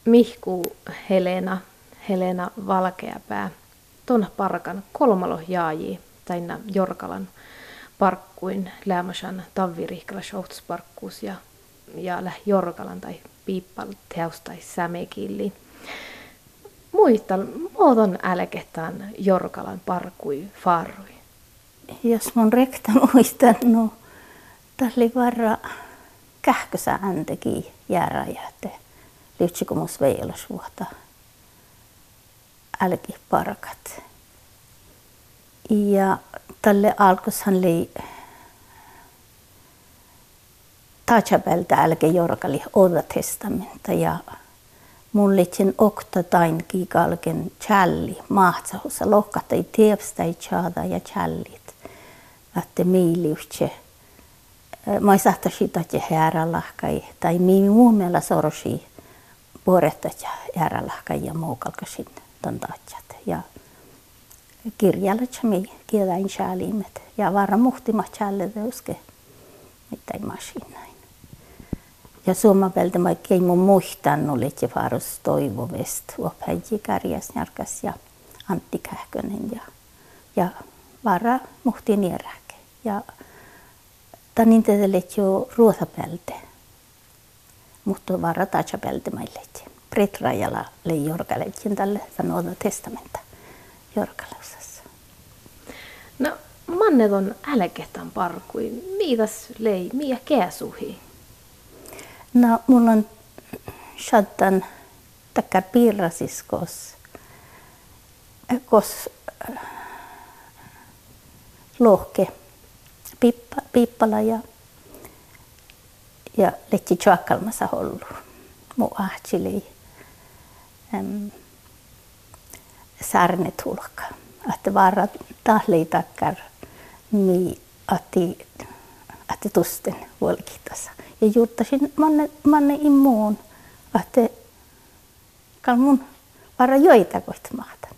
Mihku Helena Valkeapää, ton parkan kolmalo jaaji, taina Jorkalan parkkuin lämmäsän tavirihkala shoutsparkkuus ja läh Jorkalan tai piippal teos tai sämekilli. Muistan, muoton älketään Jorkalan parkkui farrui. Jos mun rekta muistan, no tällä varra kähkösä ääntekin jäärajäte. Lyhtsikomus veilasvuota älki parkat. Ja tälle alkushan oli tajabelta älki Jorkali Oda testamenta ja mun litsin okta tain kiikalken challi mahtsahussa lohkata ei tiepstä ei chaada ja challit. Että miiliuhtse. Mä saattaisin että häärälahkai tai muu meillä sorosi puorettat ja häärälahkai ja muukalkasin ton tatsat. Ja kirjallisemi kieltäin chalimet ja varra muhtimat challe uske mitään masinain. Ja suomapeltä mä ei mun muistanut, että varus toivovest uopäiji Kärjäs Njarkas ja Antti Kähkönen ja varra muhti nieräke. Ja tanin tetelet jo ruotapelte, mutta varra tajapelte mailletti. Pretrajala lei Jorkaletkin tälle sanoa testamenta Jorkalausassa. No, mannet on älketään parkui. Miitäs lei, miä käsuhi? No, mulla on shaddan takkar piirrasis kos lohke piippala ja letti tjaakalmassa hollu. Mu ahtsili särnetulka. Että varra tahlei takkar mi ati tusten vuolkitassa. Ja juuttasin manne immuun, että kalmun varra joita kohtamaatan.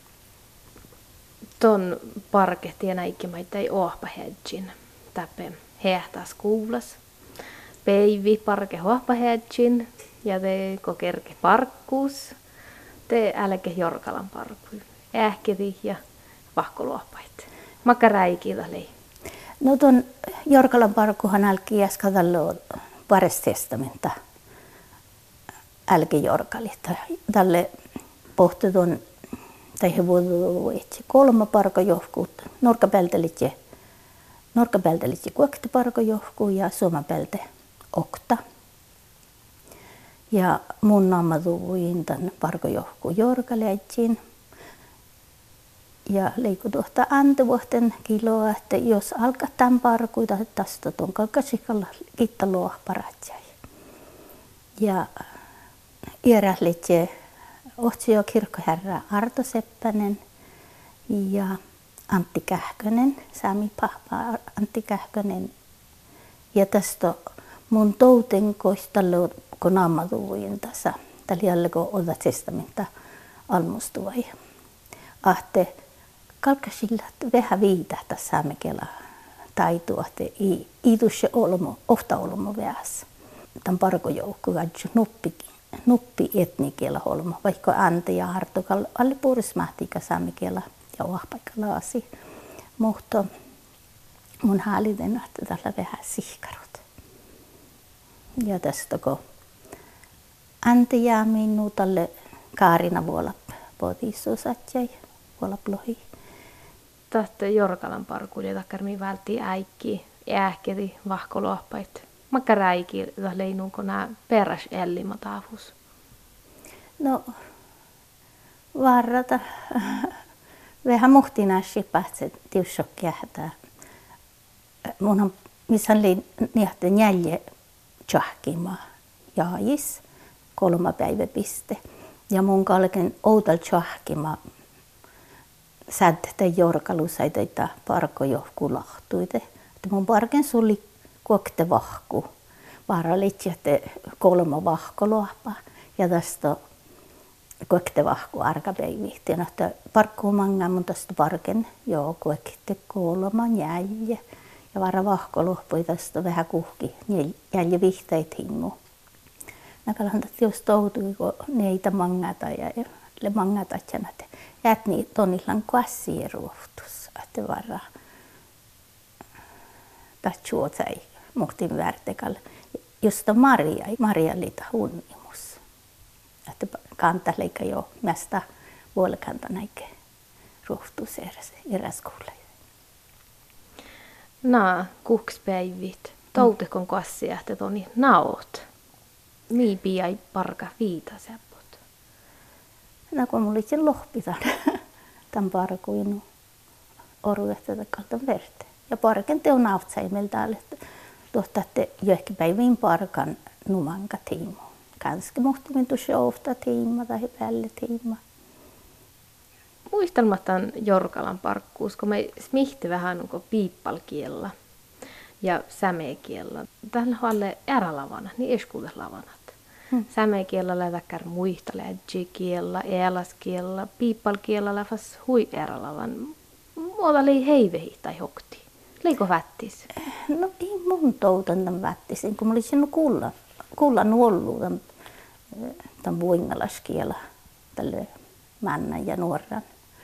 Ton parkehti ja näikkimaita ei ohpa hedgin. Täpä hehtääs kuulas. Peivi parke ohpa hedgin ja te kokerke parkkuus. Te älke Jorkalan parkkui. Ähketi ja vahkoluopait. Makka räikitä lei. No ton Jorkalan parkkuhan älki jäskadallo pares testamenta. Älki Jorkali. Tälle pohtetun tai he voivat etsi 3 parkojohkuutta. Norkapeltelitse kuokti parkojohkuu ja suomapelte okta. Ja mun naamatuvuin tämän parkojohkuu Jorkaleitsin. Ja leiku tuosta antevuoten kiloa, että jos alkaa tämän parkuita, tästä tuon kalkasikalla kittaloa paratsai. Ja iärählitse Ohtsio kirkkoherra Arto Seppänen ja Antti Kähkönen, Sami Pahpa Antti Kähkönen. Ja tästä mun touten koistalo, kun naamatuvuin tässä, tällä jälkeen Oda testamenta almustuvai. Ahte kalkasilla vähän viitahta saamekela taitua, että ei tuossa ofta olmo vähässä. Tämän parkojoukku katso nuppi etnikellä olmo, vaikka Ante ja Hartokal alle puolismahtiika saamekela ja ohpaikka laasi. Mutta mun hääliten, että tällä vähän sihkarut. Ja tästä kun Ante jää minun tälle Kaarina vuolla potiisuusatsei vuolla plohi. Tästä Jorkalan parkuille takkarmi vältti äikki, ähketi, vahkoluoppait. Makka räiki leinuunko nää peräs ellimataafus? No, varrata. Vähän muhtinaaksi päätse tiussokki jähtää. Munhan, missä oli niahte nälje tjahkima jaajis, 3 päiväpiste. Ja mun kalken outal tjahkima sädte Jorkalusaita että parkojohku lahtuite. Että mun parken suli kuokte vahku. Vaaralitsi, että 3 vahkoluoppa. Ja tästä kuokte vahku arkapäivihtiin. Että parkkuun mangan mun tästä parken joo kuokte 3 jäljä. Ja vaara vahkoluoppui tästä vähän kuhki. Jäljä vihteet hinmu. Näkälän just toutui, kun neitä mangata ja le mangata tjänät. Jäät niin tonillan kuassia ruohtus, että varra tatsuotsai muhtin värtekalle. Josta Maria liitä hunnimus. Että kanta leikka jo mästä vuolekanta näike ruohtus eräskuulle. Naa, kukspäivit. Toutehkon kuassia, että toni naot. Mii piai parka viita seppot. No kun mulla itse lohpitan tämän parkuinu oruehtä kaltan verte. Ja parken teon naotsai meillä täällä, että tuottatte jo ehkä päivin parkan numanka tiimo. Kanske muhtimin tuossa ofta tiima tai päälle tiima. Muistelmatan Jorkalan parkkuus, kun me smihti vähän piippalkiellä ja sämekiellä. Tällä halle ärälavana, niin eskuuteslavanat. Sämekiellä lätäkär muista lädjikiellä, ealaskiellä, piippalkiellä läfas hui ärälavan. Muuta oli heivehi tai hokti. Leiko vättis? No ei mun toutan tämän vättisin, kun mä olisin kullan ollut tämän vuingalaskiellä tälle männän ja nuoran.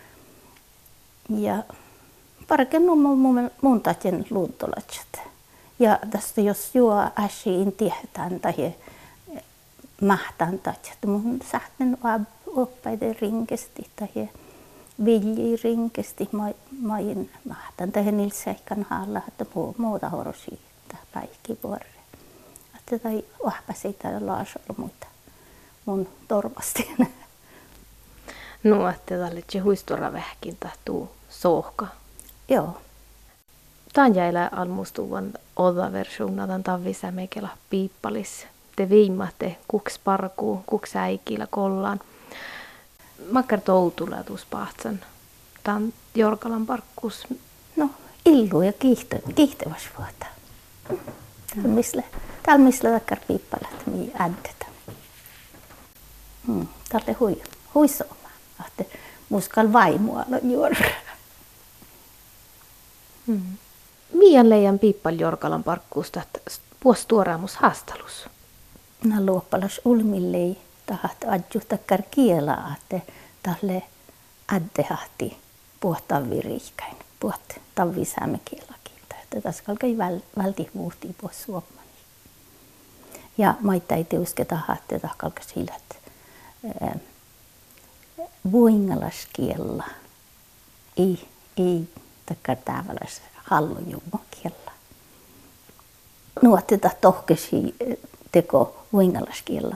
Ja parken mun tatjen luuntolatsat. Ja tästä jos juo äsiin tiedetään tai mahtaan tatjat, mun sähten oppaiden rinkesti tai vilji rinkesti main mahtaan. Tai niillä seikkan haalla, että muuta horosi päikki vuorre. Että tai vahpa siitä laasalla muita mun torvasti. No, että tälle se huistura vähkin tahtuu sohka. Joo. Tämän jäillä almustuvan oda versiona tämän tavisämekellä piippalis. Te viimatte kuks parkuu, kuks äikillä kollaan. Makkar toutulla tuus pahtsan. Tämän Jorkalan parkkuus. No, illu ja kiihtäväs vuota. Täällä missä takkar piippalat, mihin äddetä. Tälle huisoma. Ahte muskal vaimualla juorra. Mian leijan piippal Jorkalan parkkuusta puostuoraamus haastalus? Nää luoppalas ulmillei tahat adju takkar kielaa, että tälle äddehahti puhtaan viriikäin, puht tavisäämme kielakin. Että tässä kalkai välti vuhtii puhus suomani. Ja maita ei teuske tahat, että kalkai sillä, että vuingalaskiella ei takkar tääväläs hallojummo kiellä. Nuotteta tohkesi teko vuingalaskielan.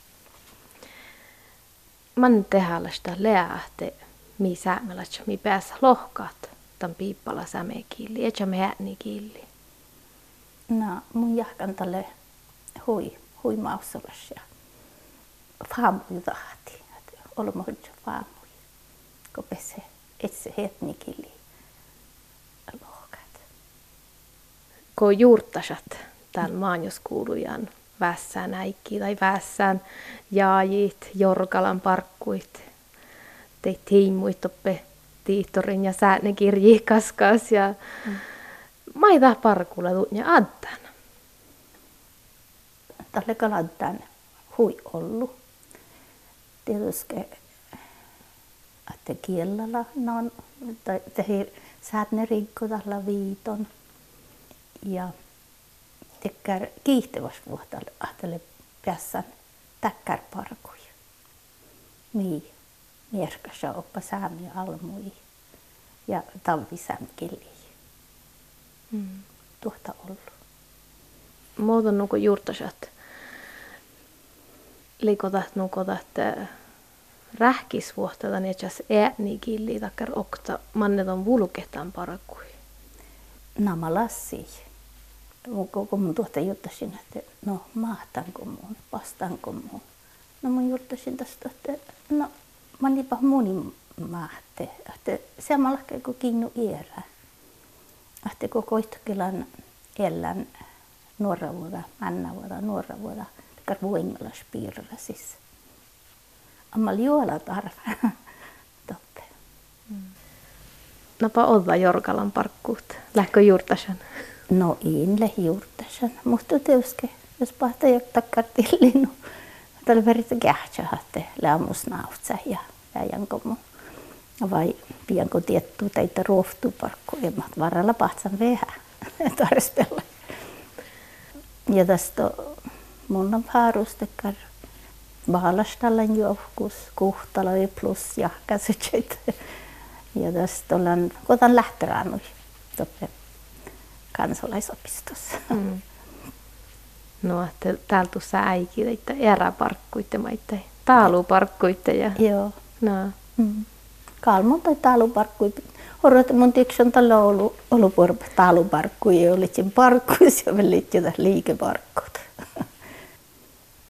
Man tehälästä läähte, mi säämälätsä, mi päässä lohkaat tämän piippala sämekiili, etkä me ääni kiili. No, mun jahkan tälle hui mausolas ja faamuju tahti. Olemme hodja faamuju, kun pese etse hetni kiili lohkaat. Kun juurtasat tämän maanjoskuulujan vässään äikki tai vässään jaajit, Jorkalan parkkuit, teit tiimuit oppe tiihtorin ja säänekirji kaskas ja maita parkulla ja addan. Tälle kaladdan hui ollu. Tietysti, että kielellä on, tehi säätne rikko tällä viiton ja tekkär kiihtäväs vuotta ahtele päässän täkkär parkuja. Mii mierkässä oppa saamia almui ja talvisämkili. Tuota ollut. Muuta nuko juurtasat. Liikotat nukotat rähkisvuotta niin että ääni killi takkar okta manneton vulketan parkui. Nämä lassi. Kun mun tuota juttasin, että no mahtanko mun, vastaanko mun. No mun juttasin tästä, että no mä niinpä muni mahte. Että samalla kuin kinnu iärä. Että kun koittakelan elän nuora vuoda, nuora vuoda, takar vuingalas piirrasis. Ammal juola tarve. Toppe. Napa olla Jorkalan parkkuut. Lähkö juurtasan? No en lähi juurtasan, mutta tietysti jos pahta ei takkar tillinu tällä verran kähtsähätte lämmusnautsa ja äijänko mun. Vai pianko tiettyä teitä ruoftuparkku, ja varalla pahtsan vähän tarspella. Ja tästä mun on haarustekar Baalastallan johkus, Kuhtala plus ja käsitteet. Ja tästä ollaan kotan lähtörannut kansalaisopistossa. No, että täällä tuossa äikitä eräparkkuitte maittain, taaluparkkuitte ja... Joo. No. Kalmon tai taaluparkkuitte. Horot mun tikson tällä ollut taaluparkkuja, oli sen parkkuissa ja välillä liikeparkkut.